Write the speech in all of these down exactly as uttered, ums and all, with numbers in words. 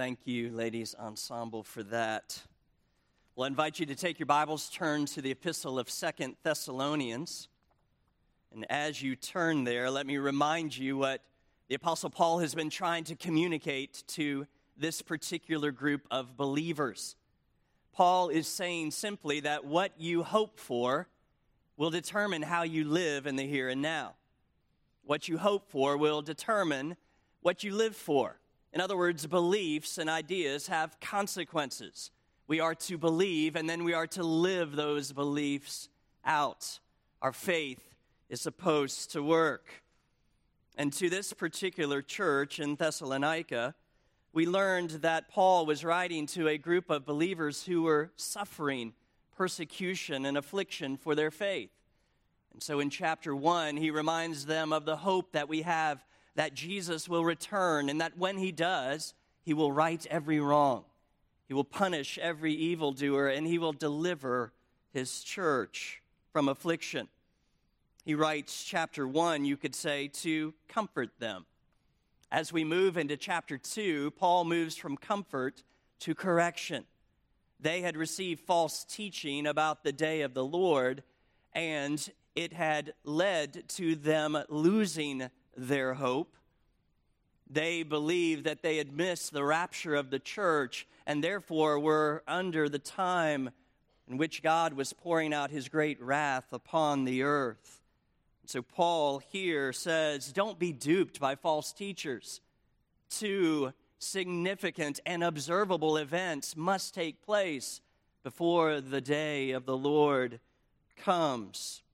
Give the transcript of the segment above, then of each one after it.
Thank you, ladies ensemble, for that. Well, I invite you to take your Bibles, turn to the epistle of Second Thessalonians. And as you turn there, let me remind you what the Apostle Paul has been trying to communicate to this particular group of believers. Paul is saying simply that what you hope for will determine how you live in the here and now. What you hope for will determine what you live for. In other words, beliefs and ideas have consequences. We are to believe, and then we are to live those beliefs out. Our faith is supposed to work. And to this particular church in Thessalonica, we learned that Paul was writing to a group of believers who were suffering persecution and affliction for their faith. And so in chapter one, he reminds them of the hope that we have that Jesus will return, and that when he does, he will right every wrong. He will punish every evildoer, and he will deliver his church from affliction. He writes chapter one, you could say, to comfort them. As we move into chapter two, Paul moves from comfort to correction. They had received false teaching about the day of the Lord, and it had led to them losing their hope. They believed that they had missed the rapture of the church and therefore were under the time in which God was pouring out his great wrath upon the earth. So Paul here says, don't be duped by false teachers. Two significant and observable events must take place before the day of the Lord comes.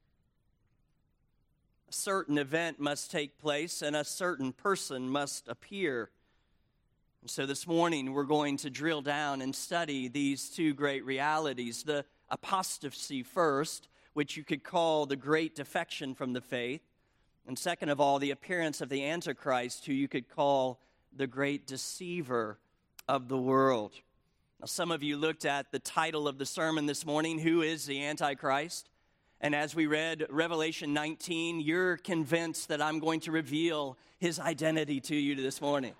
A certain event must take place, and a certain person must appear. And so this morning, we're going to drill down and study these two great realities. The apostasy first, which you could call the great defection from the faith. And second of all, the appearance of the Antichrist, who you could call the great deceiver of the world. Now, some of you looked at the title of the sermon this morning, Who is the Antichrist? And as we read Revelation nineteen, you're convinced that I'm going to reveal his identity to you this morning.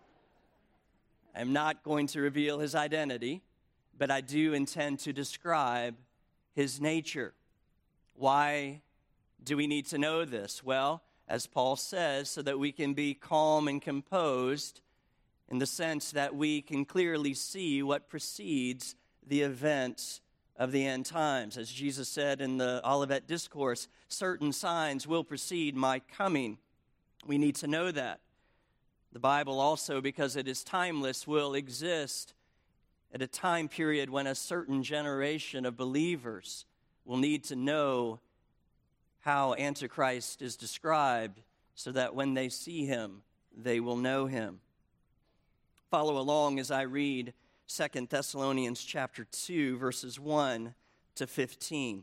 I'm not going to reveal his identity, but I do intend to describe his nature. Why do we need to know this? Well, as Paul says, so that we can be calm and composed in the sense that we can clearly see what precedes the events of the end times. As Jesus said in the Olivet Discourse, certain signs will precede my coming. We need to know that. The Bible also, because it is timeless, will exist at a time period when a certain generation of believers will need to know how Antichrist is described so that when they see him, they will know him. Follow along as I read Second Thessalonians chapter two, verses one to fifteen.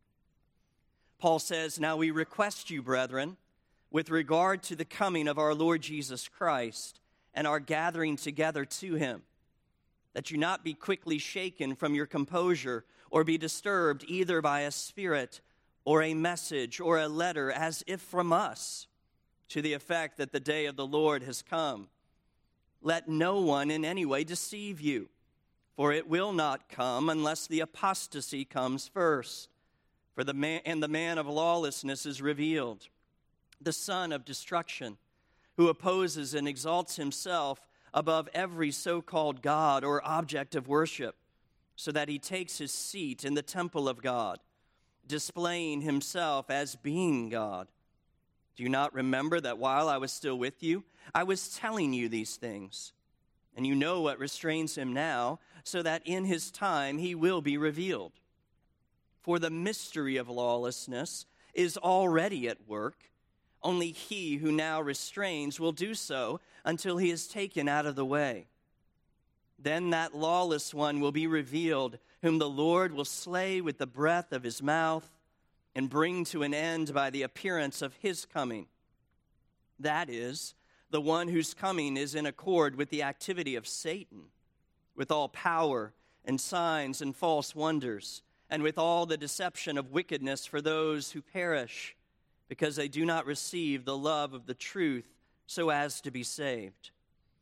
Paul says, Now we request you, brethren, with regard to the coming of our Lord Jesus Christ and our gathering together to him, that you not be quickly shaken from your composure or be disturbed either by a spirit or a message or a letter as if from us, to the effect that the day of the Lord has come. Let no one in any way deceive you, for it will not come unless the apostasy comes first. For the man and the man of lawlessness is revealed, the son of destruction, who opposes and exalts himself above every so-called God or object of worship, so that he takes his seat in the temple of God, displaying himself as being God. Do you not remember that while I was still with you, I was telling you these things? And you know what restrains him now, so that in his time he will be revealed. For the mystery of lawlessness is already at work. Only he who now restrains will do so until he is taken out of the way. Then that lawless one will be revealed, whom the Lord will slay with the breath of his mouth and bring to an end by the appearance of his coming. That is, the one whose coming is in accord with the activity of Satan, with all power and signs and false wonders, and with all the deception of wickedness for those who perish, because they do not receive the love of the truth so as to be saved.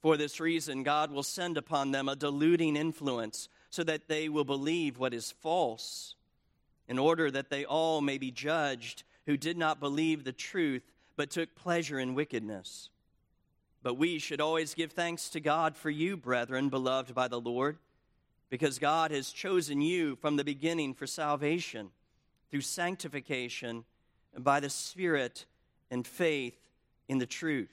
For this reason, God will send upon them a deluding influence so that they will believe what is false, in order that they all may be judged who did not believe the truth, but took pleasure in wickedness. But we should always give thanks to God for you, brethren, beloved by the Lord, because God has chosen you from the beginning for salvation, through sanctification, and by the Spirit and faith in the truth.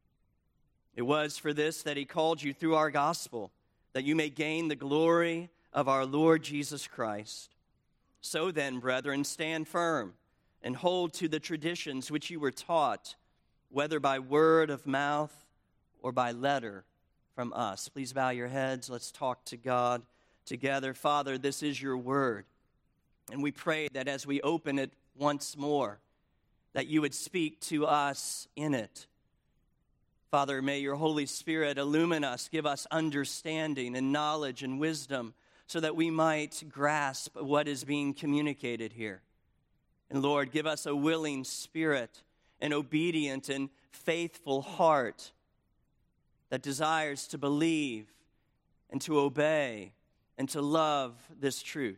It was for this that he called you through our gospel, that you may gain the glory of our Lord Jesus Christ. So then, brethren, stand firm and hold to the traditions which you were taught, whether by word of mouth or by letter from us. Please bow your heads. Let's talk to God together. Father, this is your word, and we pray that as we open it once more, that you would speak to us in it. Father, may your Holy Spirit illumine us, give us understanding and knowledge and wisdom so that we might grasp what is being communicated here. And Lord, give us a willing spirit, an obedient and faithful heart that desires to believe and to obey and to love this truth.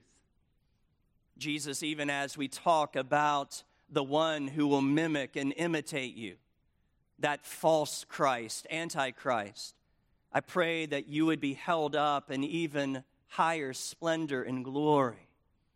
Jesus, even as we talk about the one who will mimic and imitate you, that false Christ, Antichrist, I pray that you would be held up in even higher splendor and glory.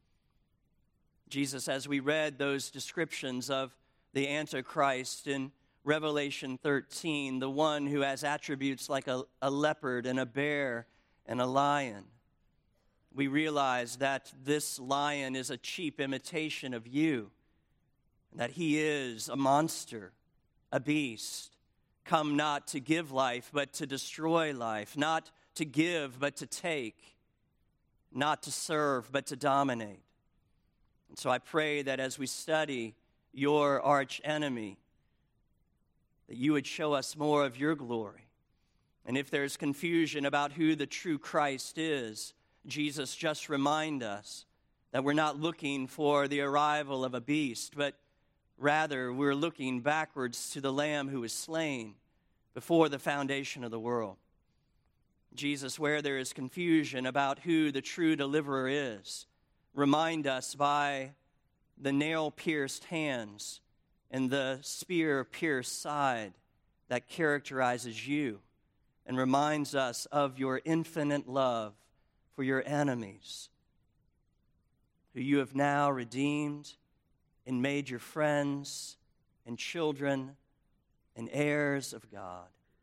Jesus, as we read those descriptions of the Antichrist in Revelation thirteen, the one who has attributes like a, a leopard and a bear and a lion, we realize that this lion is a cheap imitation of you, that he is a monster, a beast, come not to give life, but to destroy life, not to give, but to take, not to serve, but to dominate. And so I pray that as we study your arch enemy, that you would show us more of your glory. And if there's confusion about who the true Christ is, Jesus, just remind us that we're not looking for the arrival of a beast, but rather, we're looking backwards to the Lamb who was slain before the foundation of the world. Jesus, where there is confusion about who the true deliverer is, remind us by the nail-pierced hands and the spear-pierced side that characterizes you and reminds us of your infinite love for your enemies, who you have now redeemed and made your friends and children and heirs of God.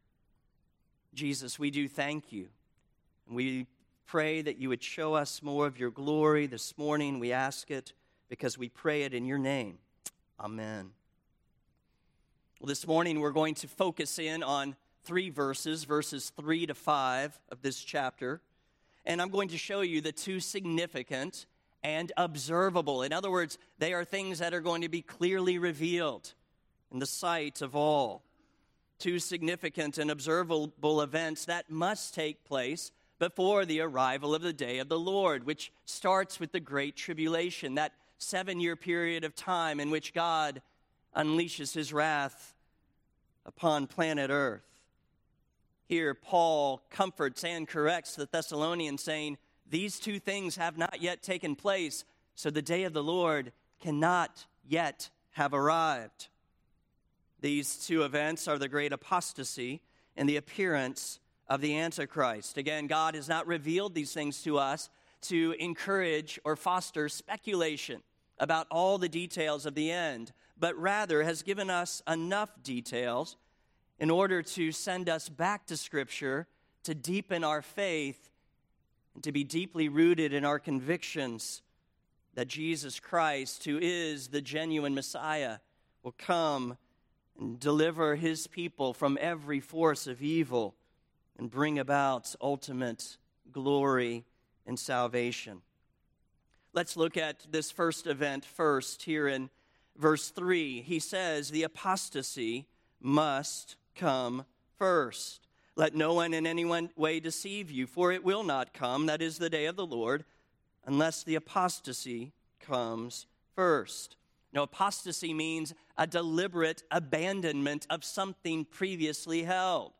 Jesus, we do thank you, and we pray that you would show us more of your glory this morning. We ask it because we pray it in your name. Amen. Well, this morning we're going to focus in on three verses, verses three to five of this chapter, and I'm going to show you the two significant and observable. In other words, they are things that are going to be clearly revealed in the sight of all. Two significant and observable events that must take place before the arrival of the day of the Lord, which starts with the Great Tribulation, that seven-year period of time in which God unleashes his wrath upon planet Earth. Here, Paul comforts and corrects the Thessalonians, saying, these two things have not yet taken place, so the day of the Lord cannot yet have arrived. These two events are the great apostasy and the appearance of the Antichrist. Again, God has not revealed these things to us to encourage or foster speculation about all the details of the end, but rather has given us enough details in order to send us back to Scripture to deepen our faith and to be deeply rooted in our convictions that Jesus Christ, who is the genuine Messiah, will come and deliver his people from every force of evil and bring about ultimate glory and salvation. Let's look at this first event first here in verse three. He says, the apostasy must come first. Let no one in any way deceive you, for it will not come, that is the day of the Lord, unless the apostasy comes first. Now, apostasy means a deliberate abandonment of something previously held.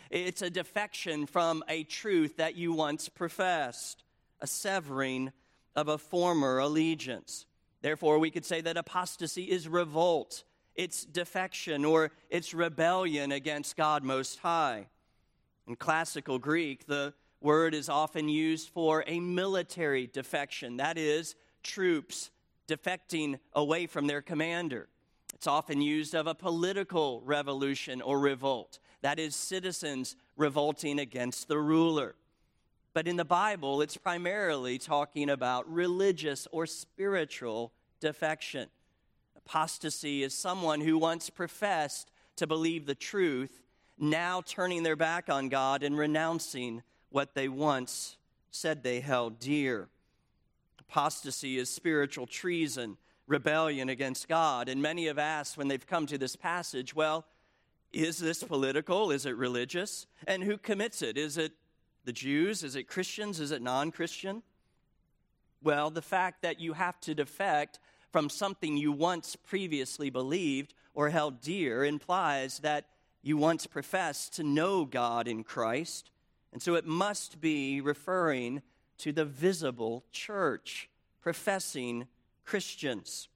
It's a defection from a truth that you once professed, a severing of a former allegiance. Therefore, we could say that apostasy is revolt. It's defection or it's rebellion against God Most High. In classical Greek, the word is often used for a military defection. That is, troops defecting away from their commander. It's often used of a political revolution or revolt. That is, citizens revolting against the ruler. But in the Bible, it's primarily talking about religious or spiritual defection. Apostasy is someone who once professed to believe the truth, now turning their back on God and renouncing what they once said they held dear. Apostasy is spiritual treason, rebellion against God. And many have asked when they've come to this passage, well, is this political? Is it religious? And who commits it? Is it the Jews? Is it Christians? Is it non-Christian? Well, the fact that you have to defect from something you once previously believed or held dear implies that you once professed to know God in Christ. And so it must be referring to the visible church, professing Christians.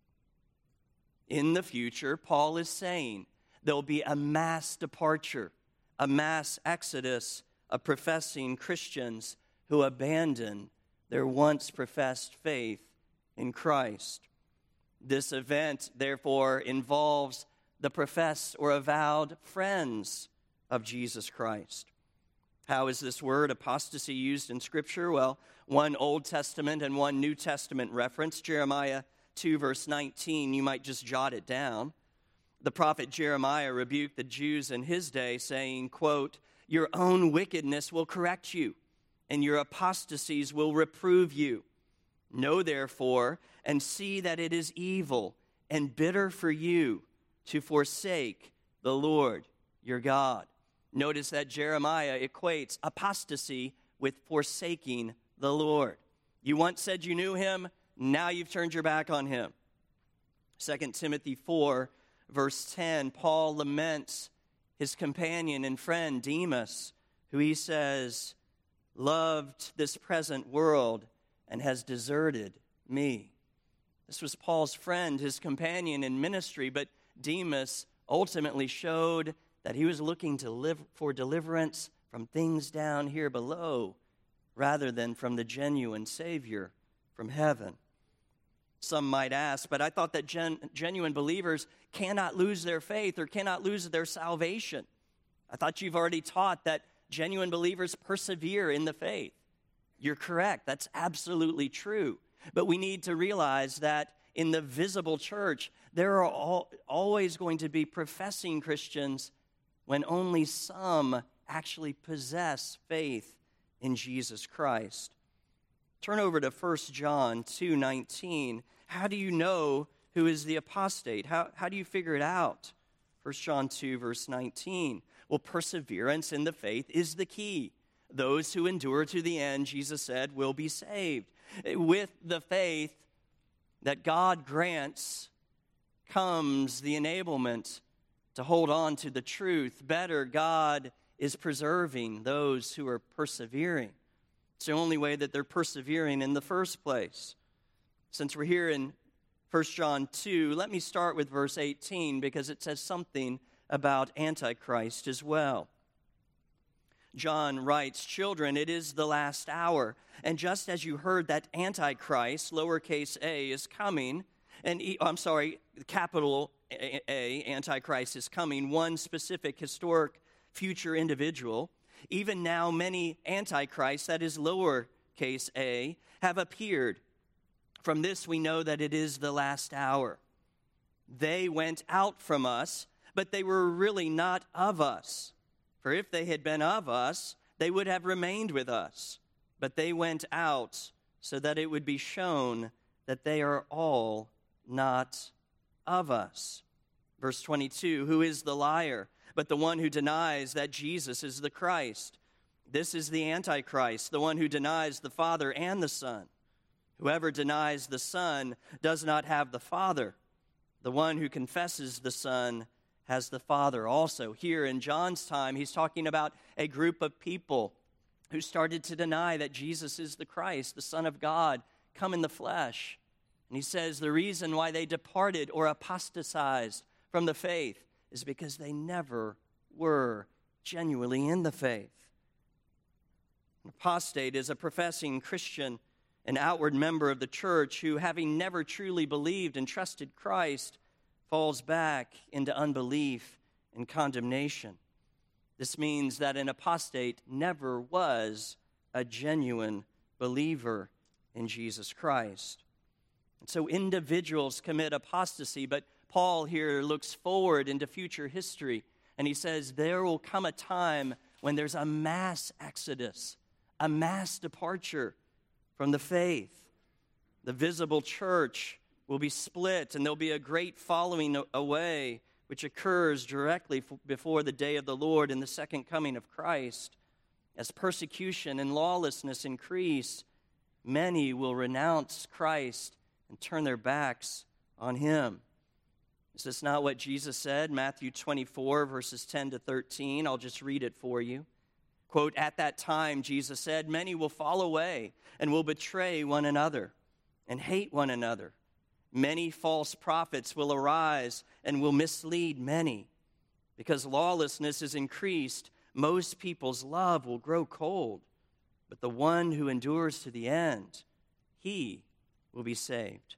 In the future, Paul is saying there'll be a mass departure, a mass exodus of professing Christians who abandon their once professed faith in Christ. This event, therefore, involves the professed or avowed friends of Jesus Christ. How is this word apostasy used in Scripture? Well, one Old Testament and one New Testament reference, Jeremiah two, verse nineteen, you might just jot it down. The prophet Jeremiah rebuked the Jews in his day, saying, quote, "Your own wickedness will correct you, and your apostasies will reprove you. Know therefore, and see that it is evil and bitter for you to forsake the Lord your God." Notice that Jeremiah equates apostasy with forsaking the Lord. You once said you knew him, now you've turned your back on him. Second Timothy four, verse ten, Paul laments his companion and friend Demas, who he says loved this present world and has deserted me. This was Paul's friend, his companion in ministry, but Demas ultimately showed that he was looking to live for deliverance from things down here below rather than from the genuine Savior from heaven. Some might ask, but I thought that gen- genuine believers cannot lose their faith or cannot lose their salvation. I thought you've already taught that genuine believers persevere in the faith. You're correct. That's absolutely true. But we need to realize that in the visible church, there are all, always going to be professing Christians when only some actually possess faith in Jesus Christ. Turn over to First John two nineteen. How do you know who is the apostate? How, how do you figure it out? First John two, verse nineteen. Well, perseverance in the faith is the key. Those who endure to the end, Jesus said, will be saved. With the faith that God grants comes the enablement to hold on to the truth. Better, God is preserving those who are persevering. It's the only way that they're persevering in the first place. Since we're here in First John two, let me start with verse eighteen because it says something about Antichrist as well. John writes, "Children, it is the last hour, and just as you heard that Antichrist, lowercase a, is coming, and e, I'm sorry, capital A, Antichrist is coming, one specific historic future individual, even now many Antichrists, that is lowercase a, have appeared. From this we know that it is the last hour. They went out from us, but they were really not of us. For if they had been of us, they would have remained with us. But they went out so that it would be shown that they are all not of us." Verse twenty-two, "Who is the liar, but the one who denies that Jesus is the Christ? This is the Antichrist, the one who denies the Father and the Son. Whoever denies the Son does not have the Father. The one who confesses the Son has the Father also. Here in John's time, he's talking about a group of people who started to deny that Jesus is the Christ, the Son of God, come in the flesh. And he says the reason why they departed or apostatized from the faith is because they never were genuinely in the faith. An apostate is a professing Christian, an outward member of the church who, having never truly believed and trusted Christ, falls back into unbelief and condemnation. This means that an apostate never was a genuine believer in Jesus Christ. And so individuals commit apostasy, but Paul here looks forward into future history, and he says there will come a time when there's a mass exodus, a mass departure from the faith. The visible church will be split, and there'll be a great following away, which occurs directly before the day of the Lord and the second coming of Christ. As persecution and lawlessness increase, many will renounce Christ and turn their backs on him. Is this not what Jesus said? Matthew twenty-four, verses ten to thirteen. I'll just read it for you. Quote, "At that time, Jesus said, many will fall away and will betray one another and hate one another. Many false prophets will arise and will mislead many. Because lawlessness is increased, most people's love will grow cold. But the one who endures to the end, he will be saved."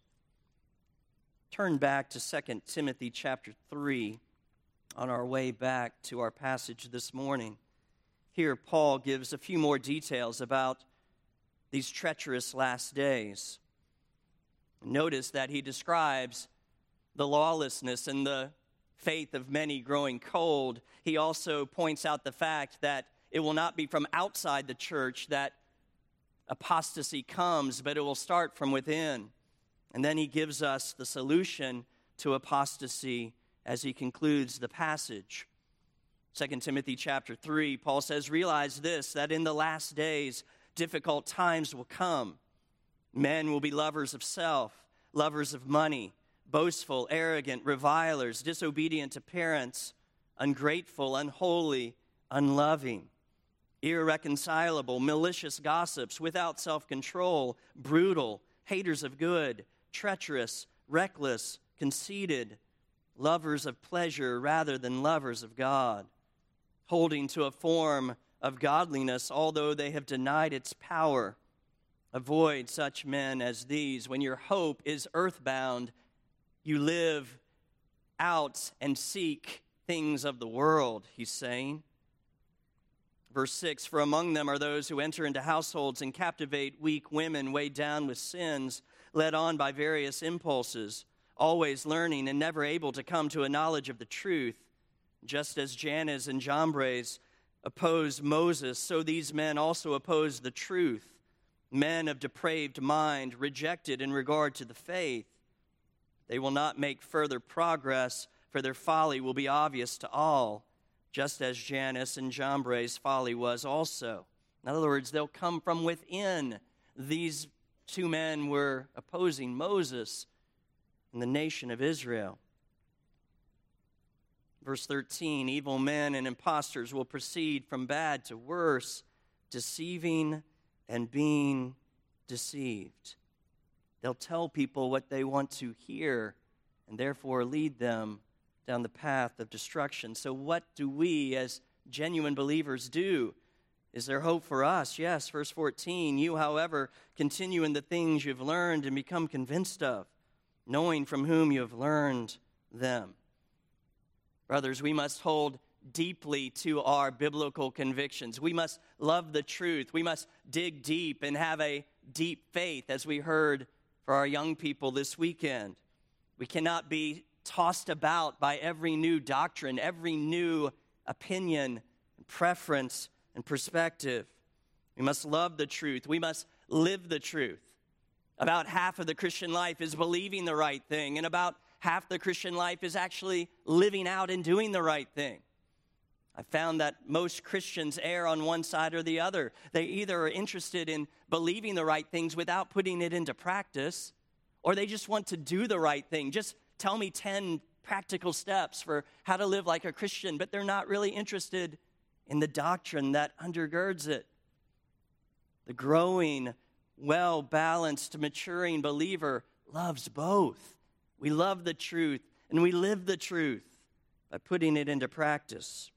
Turn back to Second Timothy chapter three on our way back to our passage this morning. Here, Paul gives a few more details about these treacherous last days. Notice that he describes the lawlessness and the faith of many growing cold. He also points out the fact that it will not be from outside the church that apostasy comes, but it will start from within. And then he gives us the solution to apostasy as he concludes the passage. Second Timothy chapter three, Paul says, "Realize this, that in the last days difficult times will come. Men will be lovers of self, lovers of money, boastful, arrogant, revilers, disobedient to parents, ungrateful, unholy, unloving, irreconcilable, malicious gossips, without self-control, brutal, haters of good, treacherous, reckless, conceited, lovers of pleasure rather than lovers of God, holding to a form of godliness, although they have denied its power. Avoid such men as these. When your hope is earthbound, you live out and seek things of the world," he's saying. Verse six, "For among them are those who enter into households and captivate weak women weighed down with sins, led on by various impulses, always learning and never able to come to a knowledge of the truth. Just as Jannes and Jambres opposed Moses, so these men also oppose the truth. Men of depraved mind, rejected in regard to the faith. They will not make further progress, for their folly will be obvious to all, just as Jannes and Jambres' folly was also." In other words, they'll come from within. These two men were opposing Moses and the nation of Israel. Verse thirteen, "Evil men and impostors will proceed from bad to worse, deceiving and being deceived." They'll tell people what they want to hear and therefore lead them down the path of destruction. So what do we as genuine believers do? Is there hope for us? Yes, verse fourteen, "You, however, continue in the things you've learned and become convinced of, knowing from whom you have learned them." Brothers, we must hold deeply to our biblical convictions. We must love the truth. We must dig deep and have a deep faith, as we heard for our young people this weekend. We cannot be tossed about by every new doctrine, every new opinion, preference, and perspective. We must love the truth. We must live the truth. About half of the Christian life is believing the right thing, and about half the Christian life is actually living out and doing the right thing. I found that most Christians err on one side or the other. They either are interested in believing the right things without putting it into practice, or they just want to do the right thing. Just tell me ten practical steps for how to live like a Christian, but they're not really interested in the doctrine that undergirds it. The growing, well-balanced, maturing believer loves both. We love the truth, and we live the truth by putting it into practice.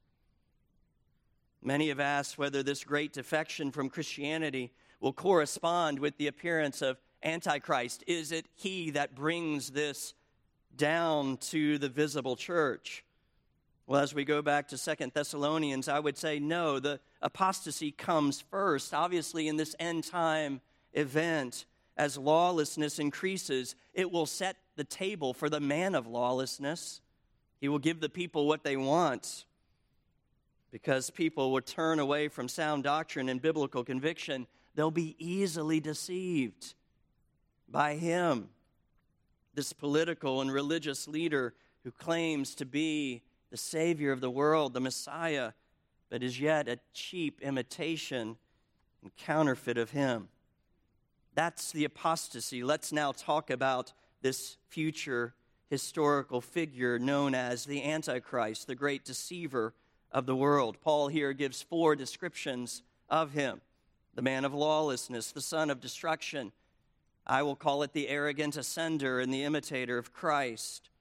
Many have asked whether this great defection from Christianity will correspond with the appearance of Antichrist. Is it he that brings this down to the visible church? Well, as we go back to Second Thessalonians, I would say no, the apostasy comes first. Obviously, in this end-time event, as lawlessness increases, it will set the table for the man of lawlessness. He will give the people what they want, because people will turn away from sound doctrine and biblical conviction. They'll be easily deceived by him, this political and religious leader who claims to be the Savior of the world, the Messiah, but is yet a cheap imitation and counterfeit of him. That's the apostasy. Let's now talk about this future historical figure known as the Antichrist, the great deceiver of the world. Paul here gives four descriptions of him: the man of lawlessness, the son of destruction. I will call it the arrogant ascender and the imitator of Christ.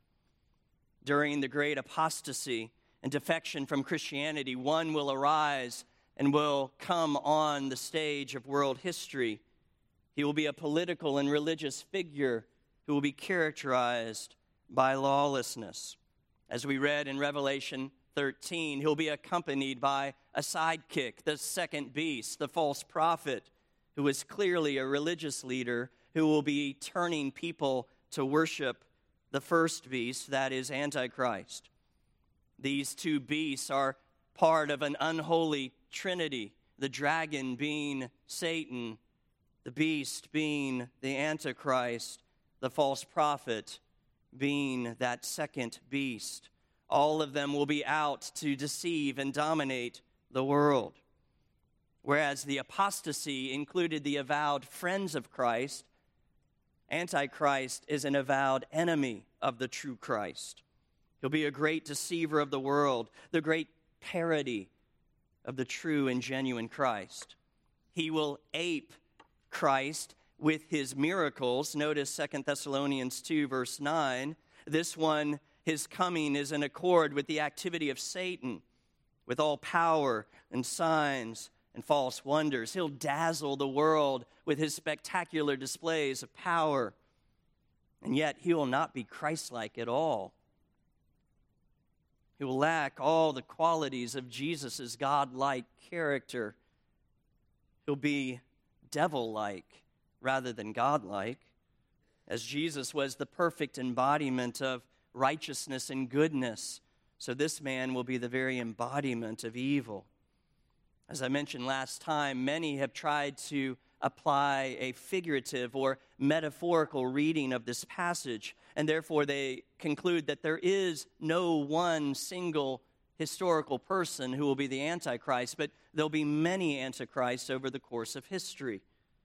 During the great apostasy and defection from Christianity, one will arise and will come on the stage of world history. He will be a political and religious figure who will be characterized by lawlessness. As we read in Revelation thirteen, he'll be accompanied by a sidekick, the second beast, the false prophet, who is clearly a religious leader who will be turning people to worship the first beast, that is Antichrist. These two beasts are part of an unholy trinity, the dragon being Satan, the beast being the Antichrist, the false prophet being that second beast. All of them will be out to deceive and dominate the world. Whereas the apostasy included the avowed friends of Christ, Antichrist is an avowed enemy of the true Christ. He'll be a great deceiver of the world, the great parody of the true and genuine Christ. He will ape Christ with his miracles. Notice Second Thessalonians two, verse nine. This one, his coming is in accord with the activity of Satan, with all power and signs and false wonders. He'll dazzle the world with his spectacular displays of power. And yet he will not be Christ-like at all. He will lack all the qualities of Jesus' God-like character. He'll be devil-like rather than God-like. As Jesus was the perfect embodiment of righteousness and goodness, so this man will be the very embodiment of evil. As I mentioned last time, many have tried to apply a figurative or metaphorical reading of this passage, and therefore they conclude that there is no one single historical person who will be the Antichrist, but there'll be many Antichrists over the course of history.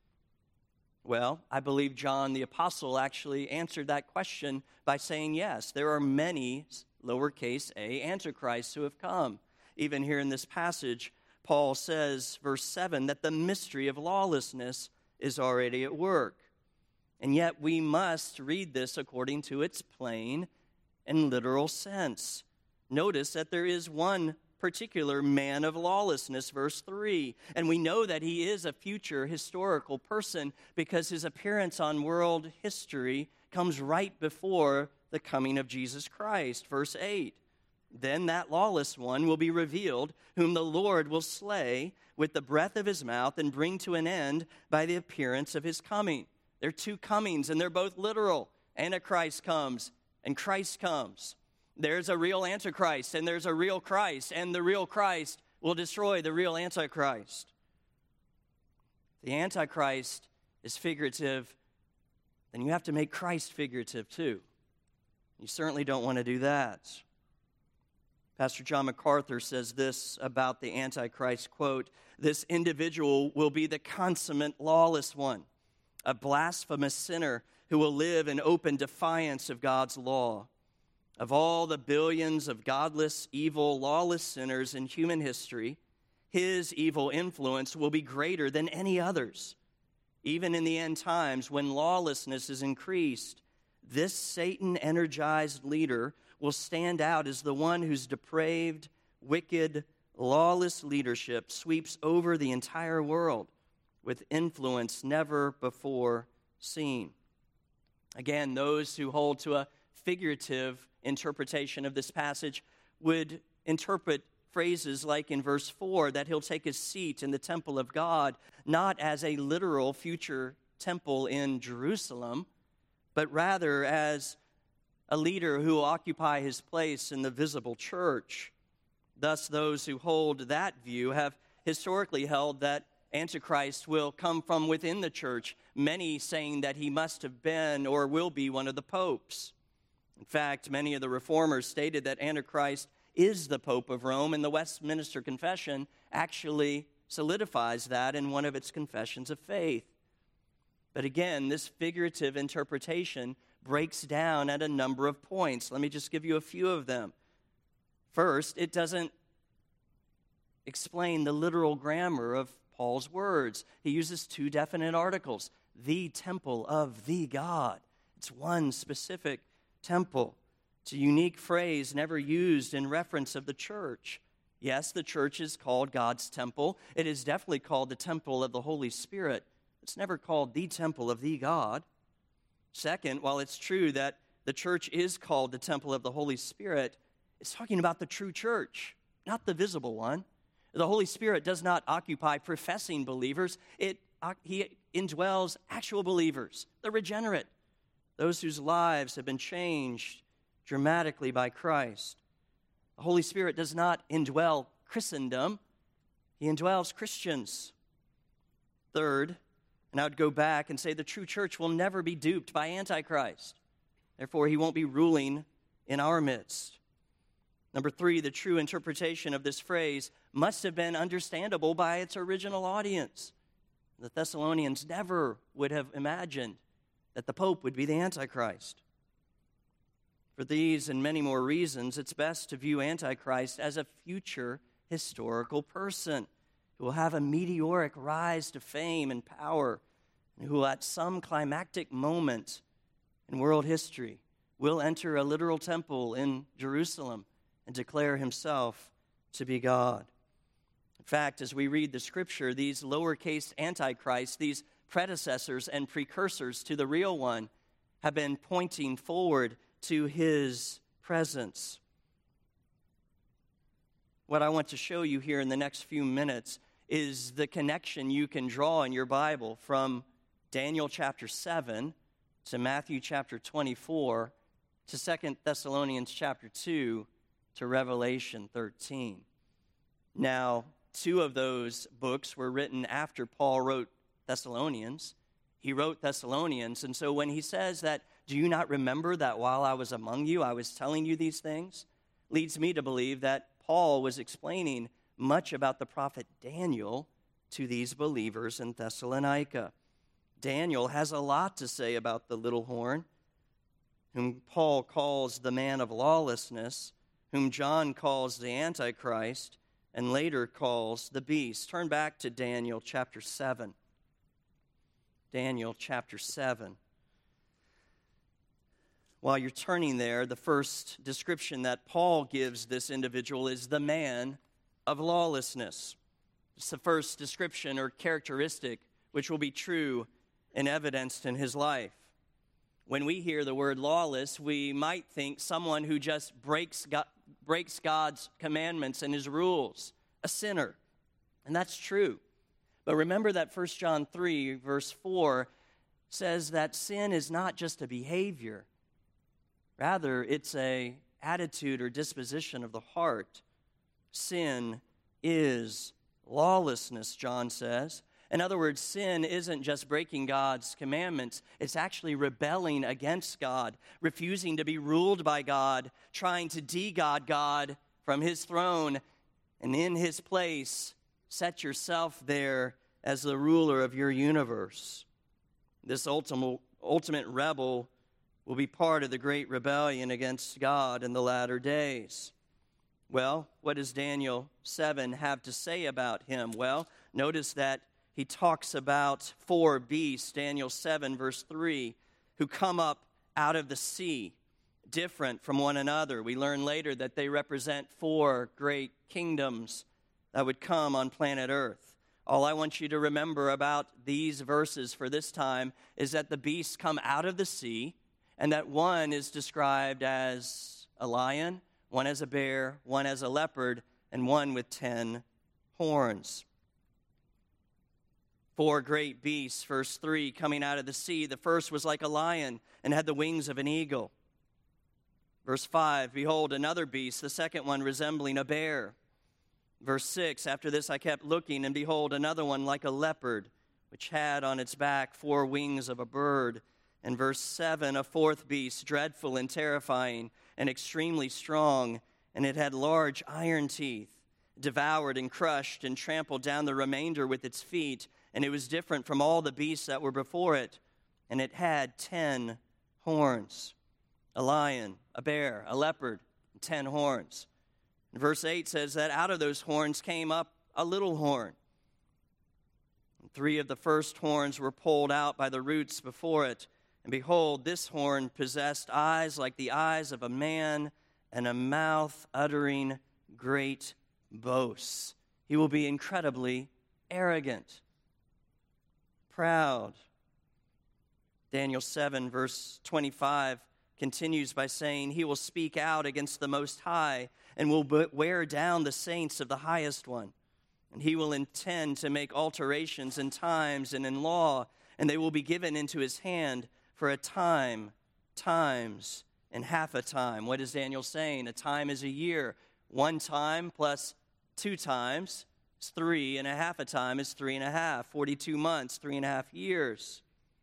Well, I believe John the Apostle actually answered that question by saying, yes, there are many, lowercase a, Antichrists who have come. Even here in this passage, Paul says, verse seven, that the mystery of lawlessness is already at work. And yet we must read this according to its plain and literal sense. Notice that there is one particular man of lawlessness, verse three. And we know that he is a future historical person because his appearance on world history comes right before the coming of Jesus Christ, verse eight. Then that lawless one will be revealed, whom the Lord will slay with the breath of his mouth and bring to an end by the appearance of his coming. There are two comings, and they're both literal. Antichrist comes, and Christ comes. There's a real Antichrist, and there's a real Christ, and the real Christ will destroy the real Antichrist. The Antichrist is figurative, then you have to make Christ figurative too. You certainly don't want to do that. Pastor John MacArthur says this about the Antichrist, quote, "This individual will be the consummate lawless one, a blasphemous sinner who will live in open defiance of God's law. Of all the billions of godless, evil, lawless sinners in human history, his evil influence will be greater than any others. Even in the end times, when lawlessness is increased, this Satan-energized leader will stand out as the one whose depraved, wicked, lawless leadership sweeps over the entire world with influence never before seen. Again, those who hold to a figurative interpretation of this passage would interpret phrases like in verse four, that he'll take his seat in the temple of God, not as a literal future temple in Jerusalem, but rather as a leader who will occupy his place in the visible church. Thus, those who hold that view have historically held that Antichrist will come from within the church, many saying that he must have been or will be one of the popes. In fact, many of the reformers stated that Antichrist is the Pope of Rome, and the Westminster Confession actually solidifies that in one of its confessions of faith. But again, this figurative interpretation breaks down at a number of points. Let me just give you a few of them. First, it doesn't explain the literal grammar of Paul's words. He uses two definite articles, the temple of the God. It's one specific temple. It's a unique phrase never used in reference of the church. Yes, the church is called God's temple. It is definitely called the temple of the Holy Spirit. It's never called the temple of the God. Second, while it's true that the church is called the temple of the Holy Spirit, it's talking about the true church, not the visible one. The Holy Spirit does not occupy professing believers. It, he indwells actual believers, the regenerate, those whose lives have been changed dramatically by Christ. The Holy Spirit does not indwell Christendom. He indwells Christians. Third, and I would go back and say the true church will never be duped by Antichrist. Therefore, he won't be ruling in our midst. Number three, the true interpretation of this phrase must have been understandable by its original audience. The Thessalonians never would have imagined that the Pope would be the Antichrist. For these and many more reasons, it's best to view Antichrist as a future historical person who will have a meteoric rise to fame and power, and who at some climactic moment in world history will enter a literal temple in Jerusalem and declare himself to be God. In fact, as we read the scripture, these lowercase antichrists, these predecessors and precursors to the real one, have been pointing forward to his presence. What I want to show you here in the next few minutes is the connection you can draw in your Bible from Daniel chapter seven to Matthew chapter twenty-four to Second Thessalonians chapter two to Revelation thirteen. Now, two of those books were written after Paul wrote Thessalonians. He wrote Thessalonians, and so when he says that, do you not remember that while I was among you, I was telling you these things? Leads me to believe that Paul was explaining much about the prophet Daniel to these believers in Thessalonica. Daniel has a lot to say about the little horn, whom Paul calls the man of lawlessness, whom John calls the Antichrist, and later calls the beast. Turn back to Daniel chapter seven. Daniel chapter seven. While you're turning there, the first description that Paul gives this individual is the man of lawlessness. It's the first description or characteristic which will be true and evidenced in his life. When we hear the word lawless, we might think someone who just breaks God, breaks God's commandments and his rules, a sinner. And that's true. But remember that First John three, verse four, says that sin is not just a behavior. Rather, it's a attitude or disposition of the heart. Sin is lawlessness, John says. In other words, sin isn't just breaking God's commandments. It's actually rebelling against God, refusing to be ruled by God, trying to de-God God from his throne, and in his place, set yourself there as the ruler of your universe. This ultimate, ultimate rebel will be part of the great rebellion against God in the latter days. Well, what does Daniel seven have to say about him? Well, notice that he talks about four beasts, Daniel seven, verse three, who come up out of the sea, different from one another. We learn later that they represent four great kingdoms that would come on planet Earth. All I want you to remember about these verses for this time is that the beasts come out of the sea, and that one is described as a lion, one as a bear, one as a leopard, and one with ten horns. Four great beasts, verse three, coming out of the sea. The first was like a lion and had the wings of an eagle. Verse five, behold, another beast, the second one resembling a bear. Verse six, after this I kept looking, and behold, another one like a leopard, which had on its back four wings of a bird. And verse seven, a fourth beast, dreadful and terrifying and extremely strong, and it had large iron teeth, devoured and crushed and trampled down the remainder with its feet, and it was different from all the beasts that were before it, and it had ten horns. A lion, a bear, a leopard, and ten horns. And verse eight says that out of those horns came up a little horn. And three of the first horns were pulled out by the roots before it. And behold, this horn possessed eyes like the eyes of a man, and a mouth uttering great boasts. He will be incredibly arrogant, proud. Daniel seven, verse twenty-five, continues by saying, he will speak out against the Most High and will wear down the saints of the Highest One. And he will intend to make alterations in times and in law, and they will be given into his hand for a time, times, and half a time. What is Daniel saying? A time is a year. One time plus two times is three, and a half a time is three and a half. Forty-two months, three and a half years.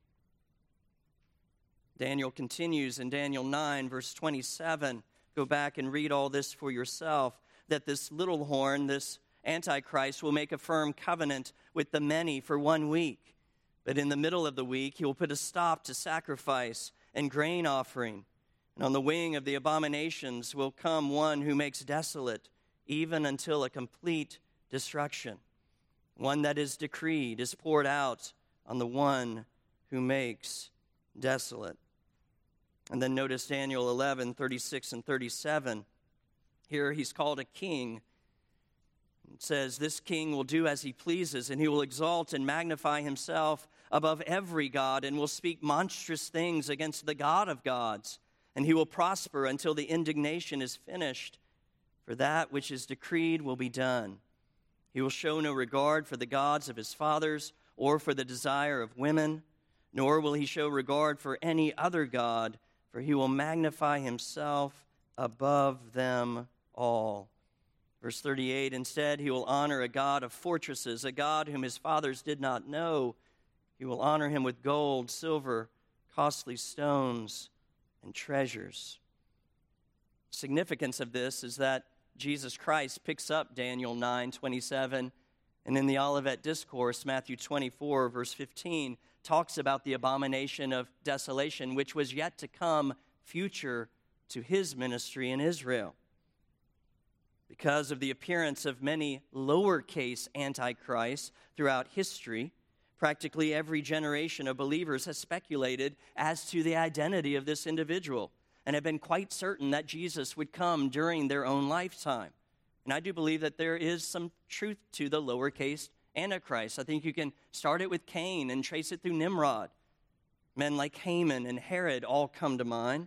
Daniel continues in Daniel nine, verse twenty-seven. Go back and read all this for yourself. That this little horn, this Antichrist, will make a firm covenant with the many for one week. But in the middle of the week, he will put a stop to sacrifice and grain offering. And on the wing of the abominations will come one who makes desolate, even until a complete destruction. One that is decreed is poured out on the one who makes desolate. And then notice Daniel eleven, thirty-six and thirty-seven. Here he's called a king. It says, this king will do as he pleases, and he will exalt and magnify himself above every god, and will speak monstrous things against the God of gods. And he will prosper until the indignation is finished, for that which is decreed will be done. He will show no regard for the gods of his fathers, or for the desire of women, nor will he show regard for any other god, for he will magnify himself above them all. Verse thirty-eight, instead he will honor a God of fortresses, a God whom his fathers did not know. He will honor him with gold, silver, costly stones, and treasures. Significance of this is that Jesus Christ picks up Daniel nine twenty-seven, and in the Olivet Discourse, Matthew twenty-four, verse fifteen, talks about the abomination of desolation, which was yet to come future to his ministry in Israel. Because of the appearance of many lowercase antichrists throughout history, practically every generation of believers has speculated as to the identity of this individual and have been quite certain that Jesus would come during their own lifetime. And I do believe that there is some truth to the lowercase Antichrist. I think you can start it with Cain and trace it through Nimrod. Men like Haman and Herod all come to mind.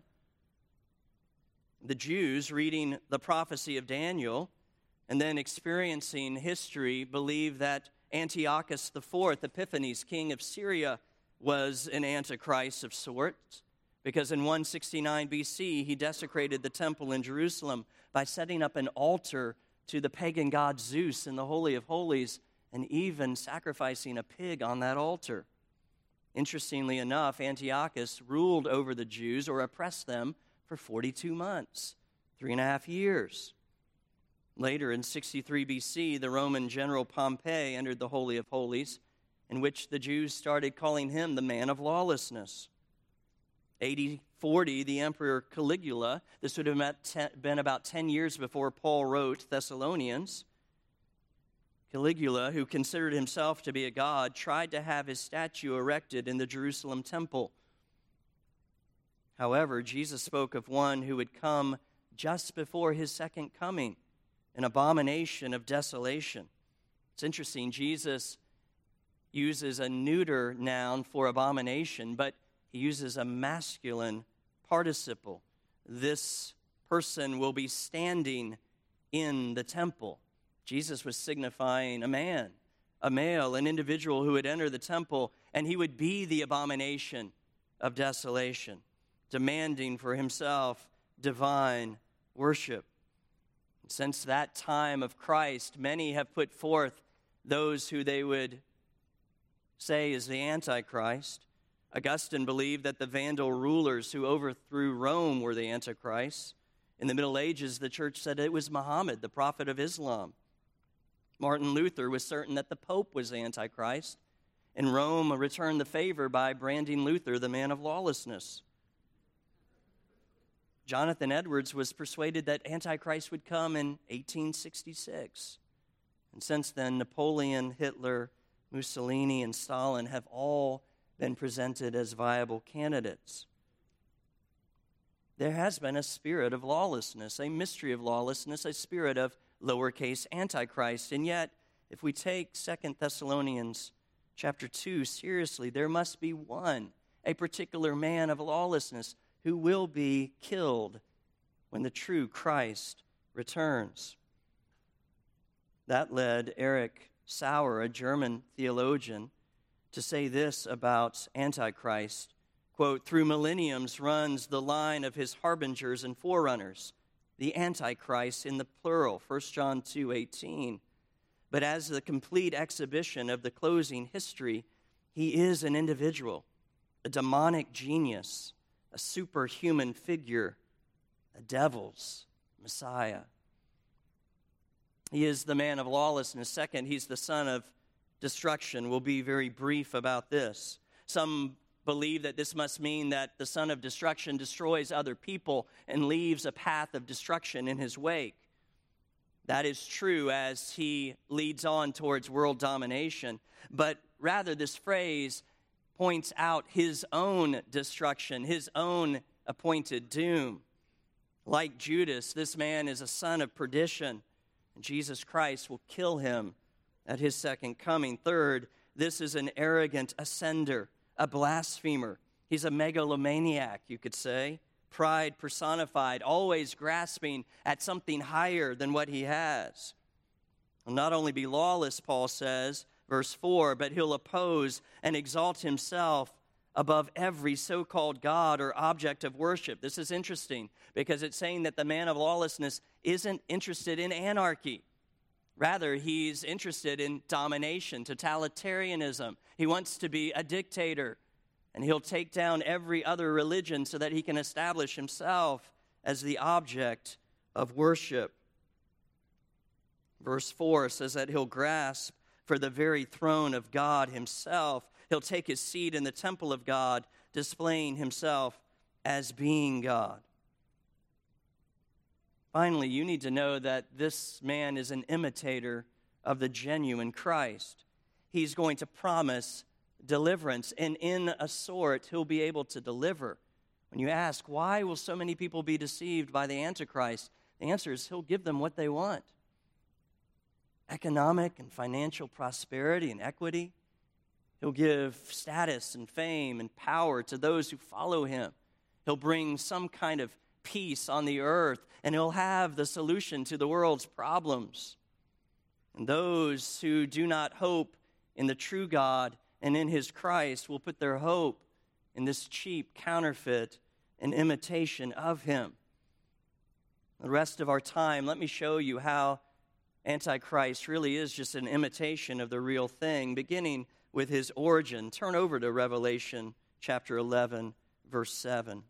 The Jews reading the prophecy of Daniel and then experiencing history believe that Antiochus the Fourth, Epiphanes, king of Syria, was an antichrist of sorts, because in one sixty-nine B C he desecrated the temple in Jerusalem by setting up an altar to the pagan god Zeus in the Holy of Holies, and even sacrificing a pig on that altar. Interestingly enough, Antiochus ruled over the Jews, or oppressed them, for forty-two months, three and a half years. Later, in sixty-three B C, the Roman general Pompey entered the Holy of Holies, in which the Jews started calling him the man of lawlessness. A D forty, the Emperor Caligula, this would have been about ten years before Paul wrote Thessalonians, Caligula, who considered himself to be a god, tried to have his statue erected in the Jerusalem temple. However, Jesus spoke of one who would come just before his second coming, an abomination of desolation. It's interesting, Jesus uses a neuter noun for abomination, but he uses a masculine participle. This person will be standing in the temple. Jesus was signifying a man, a male, an individual who would enter the temple, and he would be the abomination of desolation, demanding for himself divine worship. Since that time of Christ, many have put forth those who they would say is the Antichrist. Augustine believed that the Vandal rulers who overthrew Rome were the Antichrist. In the Middle Ages, the church said it was Muhammad, the prophet of Islam. Martin Luther was certain that the Pope was the Antichrist, and Rome returned the favor by branding Luther the man of lawlessness. Jonathan Edwards was persuaded that Antichrist would come in eighteen sixty-six. And since then, Napoleon, Hitler, Mussolini, and Stalin have all been presented as viable candidates. There has been a spirit of lawlessness, a mystery of lawlessness, a spirit of lowercase Antichrist. And yet, if we take Second Thessalonians chapter two seriously, there must be one, a particular man of lawlessness who will be killed when the true Christ returns. That led Eric Sauer, a German theologian, to say this about Antichrist, quote, "Through millenniums runs the line of his harbingers and forerunners, the Antichrist in the plural, First John two eighteen. But as the complete exhibition of the closing history, he is an individual, a demonic genius, a superhuman figure, a devil's Messiah. He is the man of lawlessness. Second, he's the son of destruction. We'll be very brief about this. Some believe that this must mean that the son of destruction destroys other people and leaves a path of destruction in his wake. That is true as he leads on towards world domination. But rather, this phrase points out his own destruction, his own appointed doom. Like Judas, this man is a son of perdition, and Jesus Christ will kill him at his second coming. Third, this is an arrogant ascender, a blasphemer. He's a megalomaniac, you could say. Pride personified, always grasping at something higher than what he has. He'll not only be lawless, Paul says, verse four, but he'll oppose and exalt himself above every so-called God or object of worship. This is interesting because it's saying that the man of lawlessness isn't interested in anarchy. Rather, he's interested in domination, totalitarianism. He wants to be a dictator, and he'll take down every other religion so that he can establish himself as the object of worship. Verse four says that he'll grasp for the very throne of God himself. He'll take his seat in the temple of God, displaying himself as being God. Finally, you need to know that this man is an imitator of the genuine Christ. He's going to promise deliverance, and in a sort, he'll be able to deliver. When you ask, why will so many people be deceived by the Antichrist? The answer is he'll give them what they want. Economic and financial prosperity and equity. He'll give status and fame and power to those who follow him. He'll bring some kind of peace on the earth, and he'll have the solution to the world's problems. And those who do not hope in the true God and in his Christ will put their hope in this cheap counterfeit and imitation of him. The rest of our time, let me show you how Antichrist really is just an imitation of the real thing, beginning with his origin. Turn over to Revelation chapter eleven, verse seven.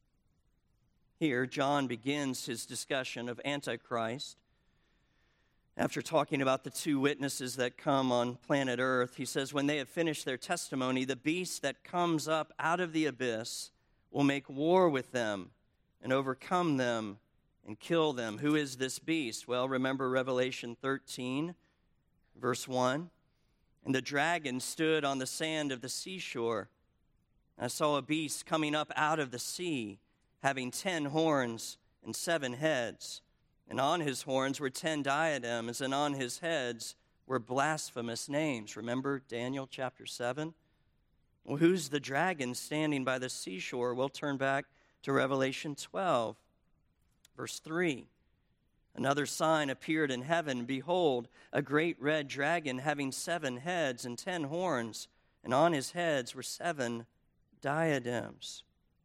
Here, John begins his discussion of Antichrist. After talking about the two witnesses that come on planet Earth, he says, when they have finished their testimony, the beast that comes up out of the abyss will make war with them and overcome them and kill them. Who is this beast? Well, remember Revelation thirteen, verse one. And the dragon stood on the sand of the seashore. I saw a beast coming up out of the sea, having ten horns and seven heads. And on his horns were ten diadems, and on his heads were blasphemous names. Remember Daniel chapter seven? Well, who's the dragon standing by the seashore? We'll turn back to Revelation twelve, verse three. Another sign appeared in heaven. Behold, a great red dragon having seven heads and ten horns, and on his heads were seven diadems.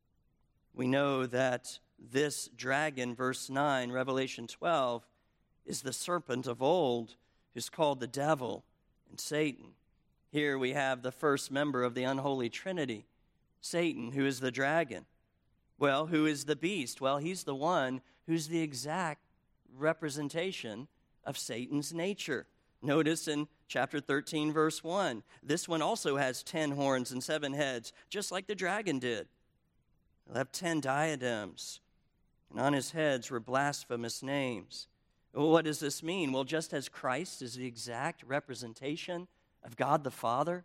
We know that this dragon, verse nine, Revelation twelve, is the serpent of old, who's called the devil and Satan. Here we have the first member of the unholy trinity, Satan, who is the dragon. Well, who is the beast? Well, he's the one who's the exact representation of Satan's nature. Notice in chapter thirteen, verse one, this one also has ten horns and seven heads, just like the dragon did. He'll have ten diadems, and on his heads were blasphemous names. Well, what does this mean? Well, just as Christ is the exact representation of God the Father,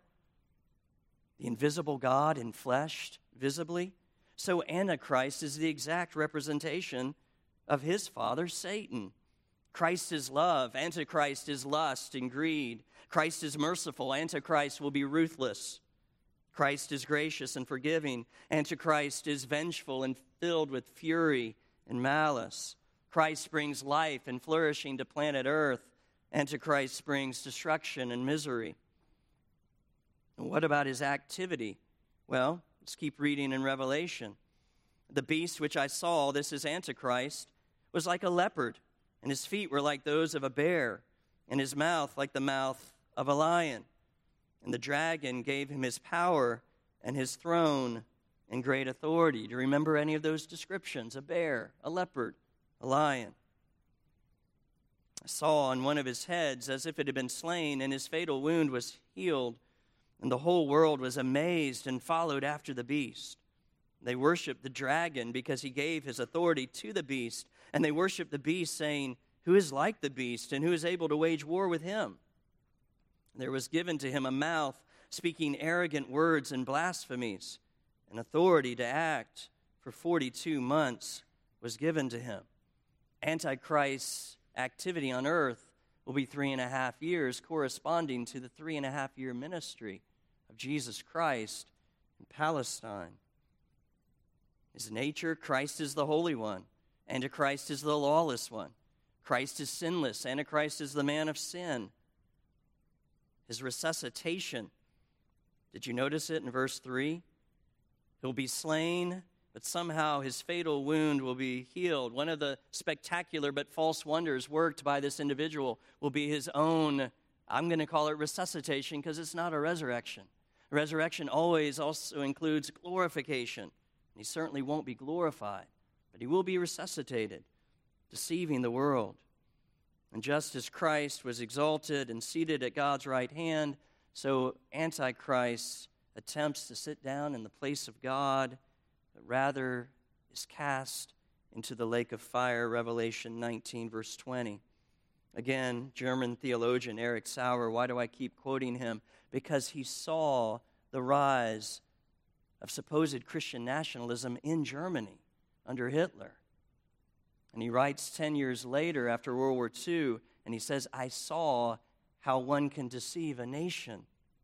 the invisible God enfleshed visibly, so Antichrist is the exact representation of his father, Satan. Christ is love. Antichrist is lust and greed. Christ is merciful. Antichrist will be ruthless. Christ is gracious and forgiving. Antichrist is vengeful and filled with fury and malice. Christ brings life and flourishing to planet Earth. Antichrist brings destruction and misery. And what about his activity? Well, let's keep reading in Revelation. The beast which I saw, this is Antichrist, was like a leopard, and his feet were like those of a bear, and his mouth like the mouth of a lion. And the dragon gave him his power and his throne and great authority. Do you remember any of those descriptions? A bear, a leopard, a lion. I saw on one of his heads as if it had been slain, and his fatal wound was healed. And the whole world was amazed and followed after the beast. They worshiped the dragon because he gave his authority to the beast. And they worshiped the beast, saying, who is like the beast, and who is able to wage war with him? There was given to him a mouth speaking arrogant words and blasphemies, and authority to act for forty-two months was given to him. Antichrist's activity on earth will be three and a half years, corresponding to the three and a half year ministry of Jesus Christ in Palestine. His nature, Christ is the Holy One. Antichrist is the lawless one. Christ is sinless. Antichrist is the man of sin. His resuscitation, did you notice it in verse three? He'll be slain, but somehow his fatal wound will be healed. One of the spectacular but false wonders worked by this individual will be his own, I'm going to call it resuscitation because it's not a resurrection. Resurrection always also includes glorification. He certainly won't be glorified, but he will be resuscitated, deceiving the world. And just as Christ was exalted and seated at God's right hand, so Antichrist attempts to sit down in the place of God, but rather is cast into the lake of fire, Revelation nineteen, verse twenty. Again, German theologian Erich Sauer, why do I keep quoting him? Because he saw the rise of supposed Christian nationalism in Germany under Hitler. And he writes ten years later after World War Two, and he says, I saw how one can deceive a nation.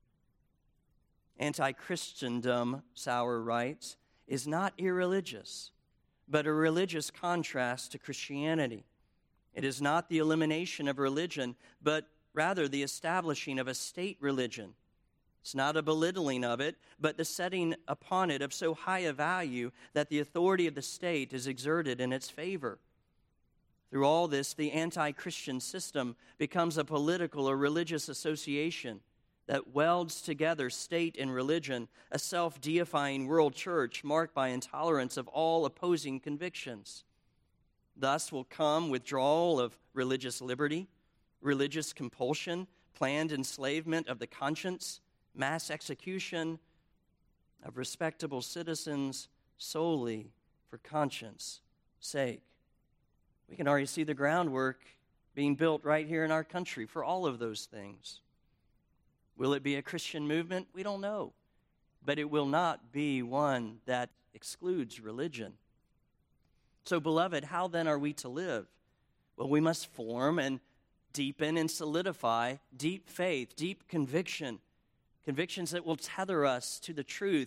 Anti-Christendom, Sauer writes, is not irreligious, but a religious contrast to Christianity. It is not the elimination of religion, but rather the establishing of a state religion. It's not a belittling of it, but the setting upon it of so high a value that the authority of the state is exerted in its favor. Through all this, the anti-Christian system becomes a political or religious association that welds together state and religion, a self-deifying world church marked by intolerance of all opposing convictions. Thus will come withdrawal of religious liberty, religious compulsion, planned enslavement of the conscience, mass execution of respectable citizens solely for conscience sake. We can already see the groundwork being built right here in our country for all of those things. Will it be a Christian movement? We don't know. But it will not be one that excludes religion. So, beloved, how then are we to live? Well, we must form and deepen and solidify deep faith, deep conviction, convictions that will tether us to the truth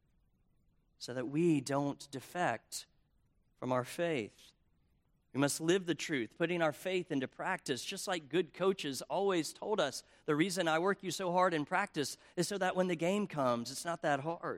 so that we don't defect from our faith. We must live the truth, putting our faith into practice, just like good coaches always told us. The reason I work you so hard in practice is so that when the game comes, it's not that hard.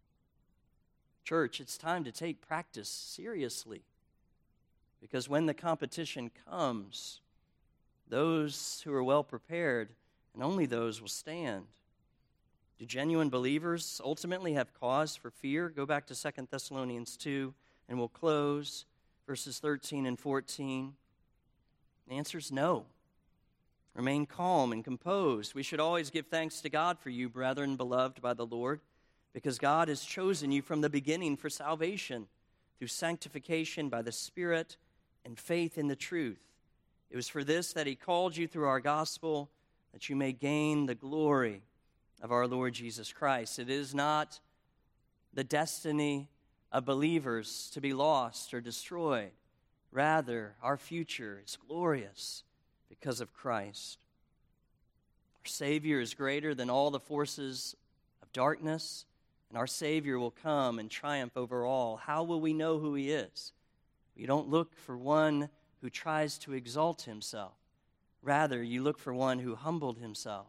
Church, it's time to take practice seriously, because when the competition comes, those who are well prepared, and only those will stand. Do genuine believers ultimately have cause for fear? Go back to Second Thessalonians two, and we'll close. Verses thirteen and fourteen. The answer is no. Remain calm and composed. We should always give thanks to God for you, brethren, beloved by the Lord, because God has chosen you from the beginning for salvation, through sanctification by the Spirit and faith in the truth. It was for this that he called you through our gospel, that you may gain the glory of our Lord Jesus Christ. It is not the destiny of believers to be lost or destroyed. Rather, our future is glorious because of Christ. Our Savior is greater than all the forces of darkness, and our Savior will come and triumph over all. How will we know who he is? You don't look for one who tries to exalt himself. Rather, you look for one who humbled himself,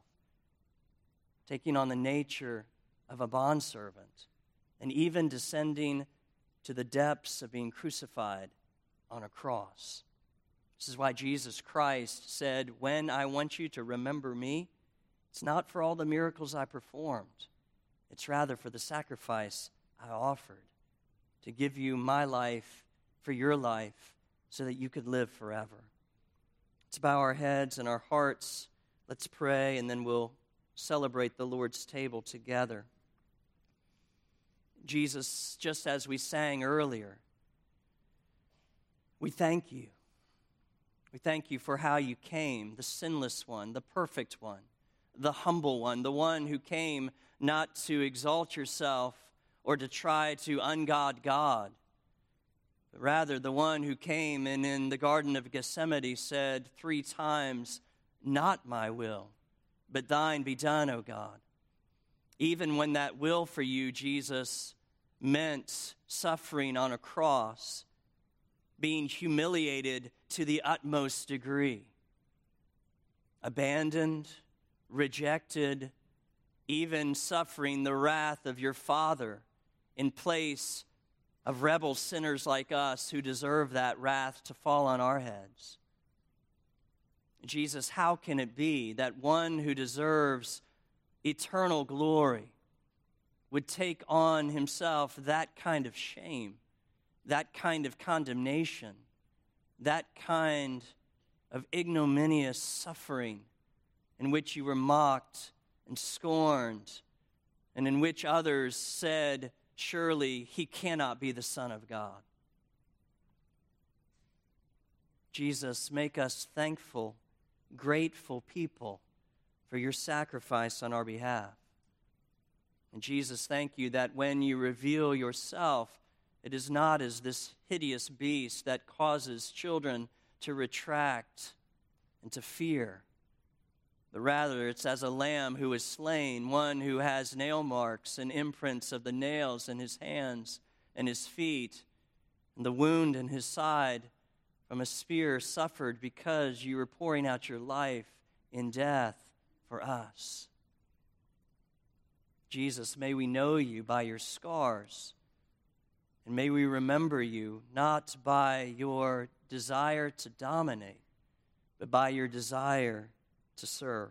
taking on the nature of a bondservant, and even descending to the depths of being crucified on a cross. This is why Jesus Christ said, when I want you to remember me, it's not for all the miracles I performed. It's rather for the sacrifice I offered to give you my life for your life so that you could live forever. Let's bow our heads and our hearts. Let's pray, and then we'll celebrate the Lord's table together. Jesus, just as we sang earlier, we thank you. We thank you for how you came, the sinless one, the perfect one, the humble one, the one who came not to exalt yourself or to try to ungod God, but rather the one who came and in the Garden of Gethsemane said three times, not my will, but thine be done, O God. Even when that will for you, Jesus, meant suffering on a cross, being humiliated to the utmost degree, abandoned, rejected, even suffering the wrath of your Father in place of rebel sinners like us who deserve that wrath to fall on our heads. Jesus, how can it be that one who deserves eternal glory would take on himself that kind of shame, that kind of condemnation, that kind of ignominious suffering in which you were mocked and scorned, and in which others said, surely he cannot be the Son of God. Jesus, make us thankful, grateful people for your sacrifice on our behalf. And Jesus, thank you that when you reveal yourself, it is not as this hideous beast that causes children to retract and to fear, but rather it's as a lamb who is slain, one who has nail marks and imprints of the nails in his hands and his feet, and the wound in his side from a spear suffered because you were pouring out your life in death for us. Jesus, may we know you by your scars, and may we remember you not by your desire to dominate, but by your desire to serve.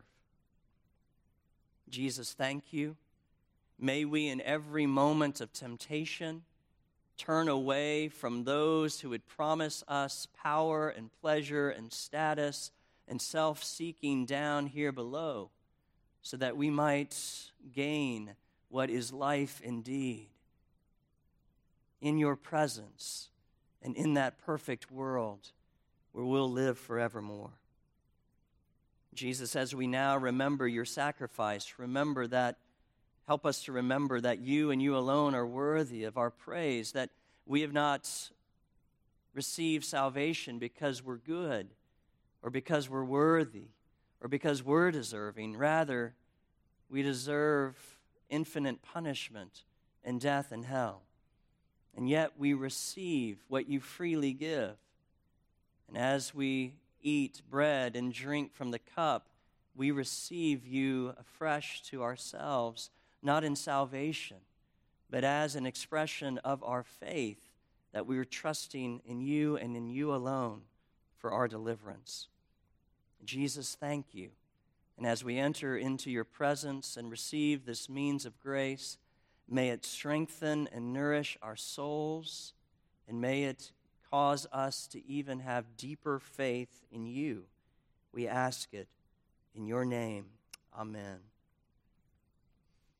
Jesus, thank you. May we in every moment of temptation turn away from those who would promise us power and pleasure and status, and self-seeking down here below, so that we might gain what is life indeed in your presence and in that perfect world where we'll live forevermore. Jesus, as we now remember your sacrifice, remember that, help us to remember that you and you alone are worthy of our praise, that we have not received salvation because we're good or because we're worthy or because we're deserving. Rather, we deserve infinite punishment and death and hell. And yet we receive what you freely give. And as we eat bread and drink from the cup, we receive you afresh to ourselves, not in salvation, but as an expression of our faith that we are trusting in you and in you alone for our deliverance. Jesus, thank you. And as we enter into your presence and receive this means of grace, may it strengthen and nourish our souls, and may it cause us to even have deeper faith in you. We ask it in your name. Amen.